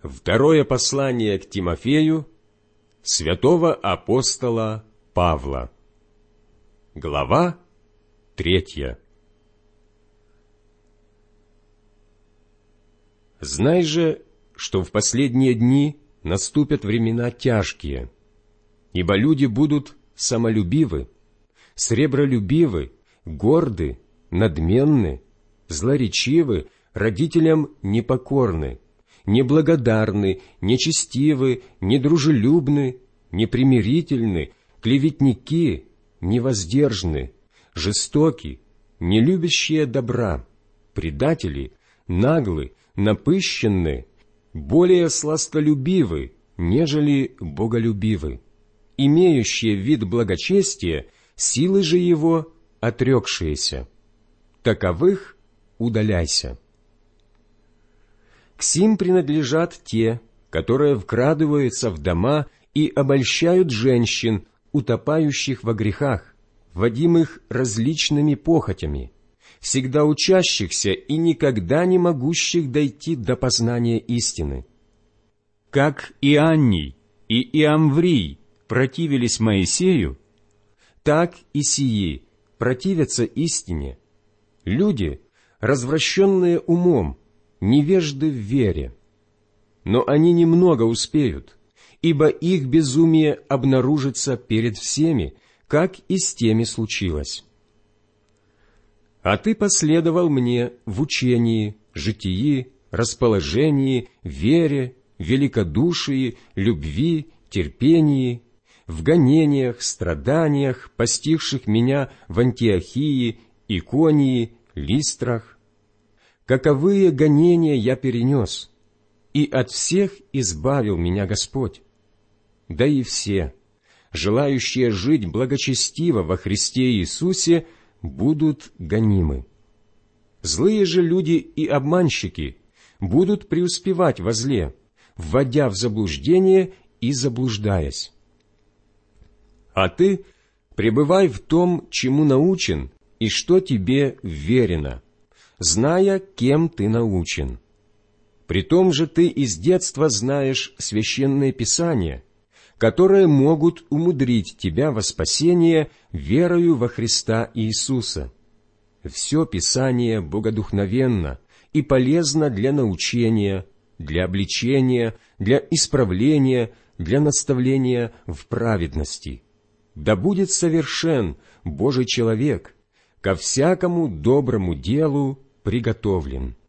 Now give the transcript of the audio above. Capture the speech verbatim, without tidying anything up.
Второе послание к Тимофею святого апостола Павла. Глава третья. Знай же, что в последние дни наступят времена тяжкие, ибо люди будут самолюбивы, сребролюбивы, горды, надменны, злоречивы, родителям непокорны, неблагодарны, нечестивы, недружелюбны, непримирительны, клеветники, невоздержны, жестоки, нелюбящие добра, предатели, наглы, напыщенны, более сластолюбивы, нежели боголюбивы, имеющие вид благочестия, силы же его отрекшиеся. Таковых удаляйся. К сим принадлежат те, которые вкрадываются в дома и обольщают женщин, утопающих во грехах, водимых различными похотями, всегда учащихся и никогда не могущих дойти до познания истины. Как Ианний и Иамврий противились Моисею, так и сии противятся истине. Люди, развращенные умом, невежды в вере. Но они немного успеют, ибо их безумие обнаружится перед всеми, как и с теми случилось. А ты последовал мне в учении, житии, расположении, вере, великодушии, любви, терпении, в гонениях, страданиях, постигших меня в Антиохии, Иконии, Листрах. Каковые гонения я перенес, и от всех избавил меня Господь. Да и все, желающие жить благочестиво во Христе Иисусе, будут гонимы. Злые же люди и обманщики будут преуспевать во зле, вводя в заблуждение и заблуждаясь. А ты пребывай в том, чему научен, и что тебе верено, зная, кем ты научен. Притом же ты из детства знаешь священные писания, которые могут умудрить тебя во спасение верою во Христа Иисуса. Все Писание богодухновенно и полезно для научения, для обличения, для исправления, для наставления в праведности. Да будет совершен Божий человек, ко всякому доброму делу приготовлен.